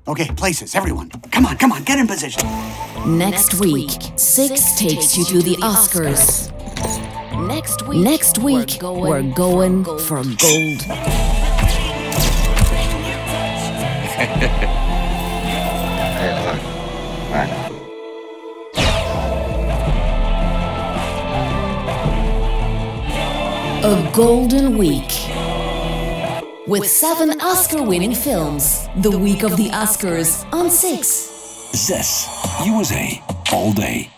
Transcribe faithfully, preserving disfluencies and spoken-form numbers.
Okay, places, everyone. Come on, come on, get in position. Next week, Six takes you to the Oscars. Next week, Next week we're going, we're going for gold. Hey, look. I know. A golden week. With seven Oscar-winning films. The week of the Oscars on Six. Zes, U S A, all day.